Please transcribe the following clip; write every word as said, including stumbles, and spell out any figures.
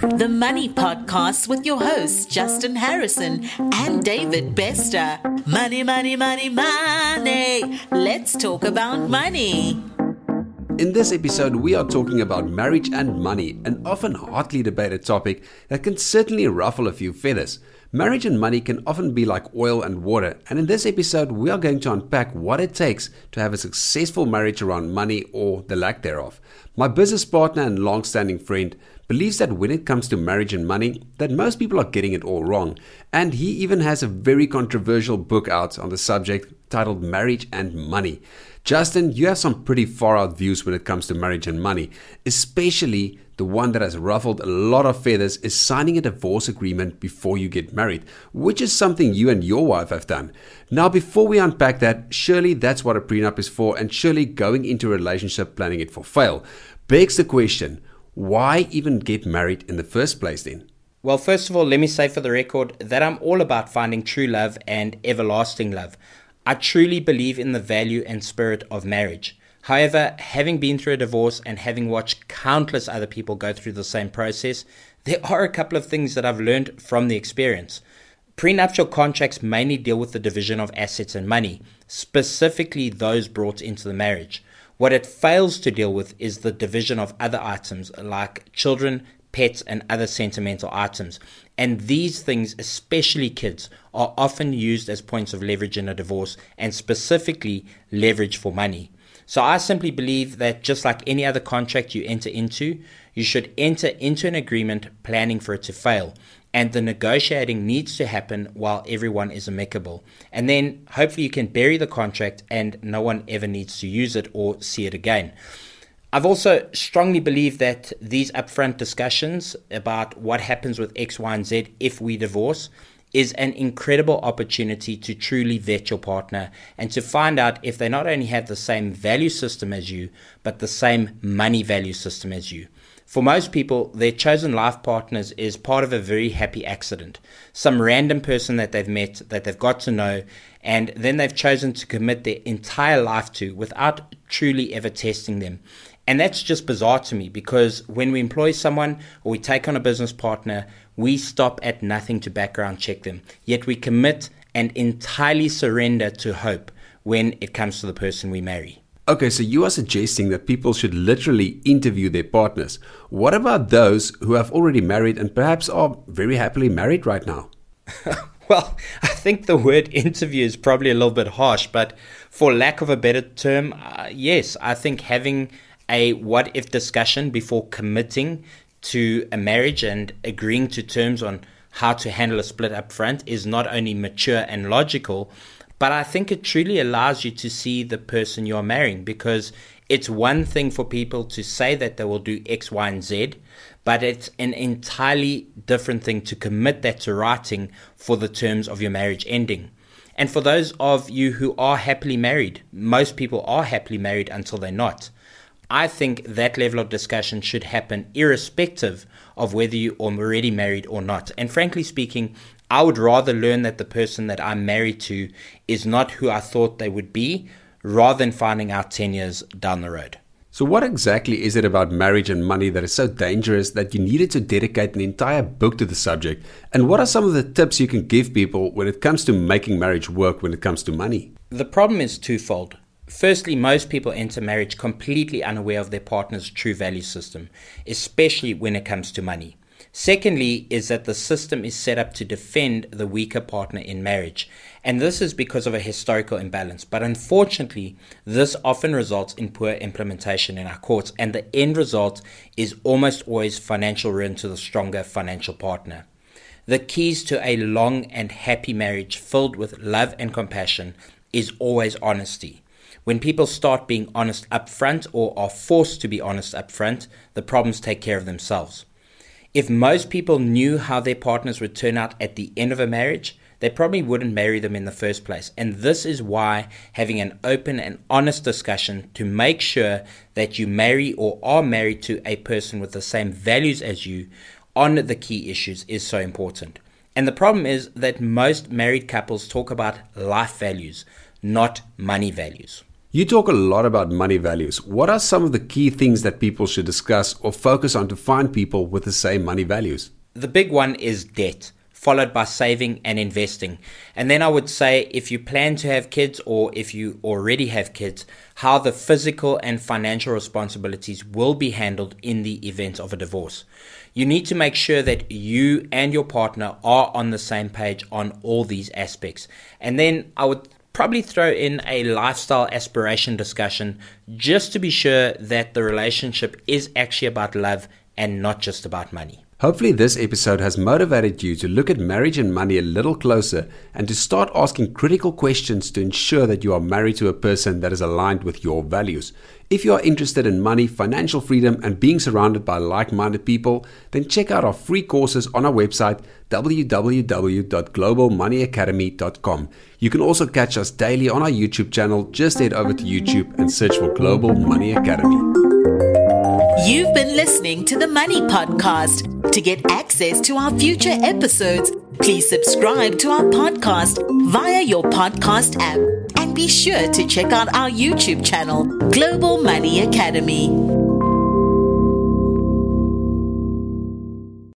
The Money Podcast with your hosts, Justin Harrison and David Bester. Money, money, money, money. Let's talk about money. In this episode, we are talking about marriage and money, an often hotly debated topic that can certainly ruffle a few feathers. Marriage and money can often be like oil and water, and in this episode, we are going to unpack what it takes to have a successful marriage around money or the lack thereof. My business partner and long-standing friend believes that when it comes to marriage and money, that most people are getting it all wrong, and he even has a very controversial book out on the subject titled Marriage and Money. Justin, you have some pretty far out views when it comes to marriage and money, especially the one that has ruffled a lot of feathers is signing a divorce agreement before you get married, which is something you and your wife have done. Now, before we unpack that, surely that's what a prenup is for, and surely going into a relationship planning it for fail. Begs the question, why even get married in the first place then? Well, first of all, let me say for the record that I'm all about finding true love and everlasting love. I truly believe in the value and spirit of marriage. However, having been through a divorce and having watched countless other people go through the same process, there are a couple of things that I've learned from the experience. Prenuptial contracts mainly deal with the division of assets and money, specifically those brought into the marriage. What it fails to deal with is the division of other items like children, pets, and other sentimental items. And these things, especially kids, are often used as points of leverage in a divorce, and specifically leverage for money. So I simply believe that just like any other contract you enter into, you should enter into an agreement planning for it to fail. And the negotiating needs to happen while everyone is amicable. And then hopefully you can bury the contract and no one ever needs to use it or see it again. I've also strongly believed that these upfront discussions about what happens with X, Y, and Z if we divorce is an incredible opportunity to truly vet your partner and to find out if they not only have the same value system as you, but the same money value system as you. For most people, their chosen life partners is part of a very happy accident. Some random person that they've met, that they've got to know, and then they've chosen to commit their entire life to without truly ever testing them. And that's just bizarre to me, because when we employ someone or we take on a business partner, we stop at nothing to background check them. Yet we commit and entirely surrender to hope when it comes to the person we marry. Okay, so you are suggesting that people should literally interview their partners. What about those who have already married and perhaps are very happily married right now? Well, I think the word interview is probably a little bit harsh, but for lack of a better term, uh, yes, I think having a what-if discussion before committing to a marriage and agreeing to terms on how to handle a split up front is not only mature and logical, but I think it truly allows you to see the person you're marrying, because it's one thing for people to say that they will do X, Y, and Z, but it's an entirely different thing to commit that to writing for the terms of your marriage ending. And for those of you who are happily married, most people are happily married until they're not. I think that level of discussion should happen irrespective of whether you are already married or not. And frankly speaking, I would rather learn that the person that I'm married to is not who I thought they would be, rather than finding out ten years down the road. So what exactly is it about marriage and money that is so dangerous that you needed to dedicate an entire book to the subject? And what are some of the tips you can give people when it comes to making marriage work when it comes to money? The problem is twofold. Firstly, most people enter marriage completely unaware of their partner's true value system, especially when it comes to money. Secondly, is that the system is set up to defend the weaker partner in marriage. And this is because of a historical imbalance. But unfortunately, this often results in poor implementation in our courts. And the end result is almost always financial ruin to the stronger financial partner. The keys to a long and happy marriage filled with love and compassion is always honesty. When people start being honest up front or are forced to be honest up front, the problems take care of themselves. If most people knew how their partners would turn out at the end of a marriage, they probably wouldn't marry them in the first place. And this is why having an open and honest discussion to make sure that you marry or are married to a person with the same values as you on the key issues is so important. And the problem is that most married couples talk about life values, not money values. You talk a lot about money values. What are some of the key things that people should discuss or focus on to find people with the same money values? The big one is debt, followed by saving and investing. And then I would say if you plan to have kids or if you already have kids, how the physical and financial responsibilities will be handled in the event of a divorce. You need to make sure that you and your partner are on the same page on all these aspects. And then I would probably throw in a lifestyle aspiration discussion just to be sure that the relationship is actually about love and not just about money. Hopefully this episode has motivated you to look at marriage and money a little closer and to start asking critical questions to ensure that you are married to a person that is aligned with your values. If you are interested in money, financial freedom, and being surrounded by like-minded people, then check out our free courses on our website, w w w dot global money academy dot com. You can also catch us daily on our YouTube channel. Just head over to YouTube and search for Global Money Academy. You've been listening to the Money Podcast. To get access to our future episodes, please subscribe to our podcast via your podcast app and be sure to check out our YouTube channel, Global Money Academy.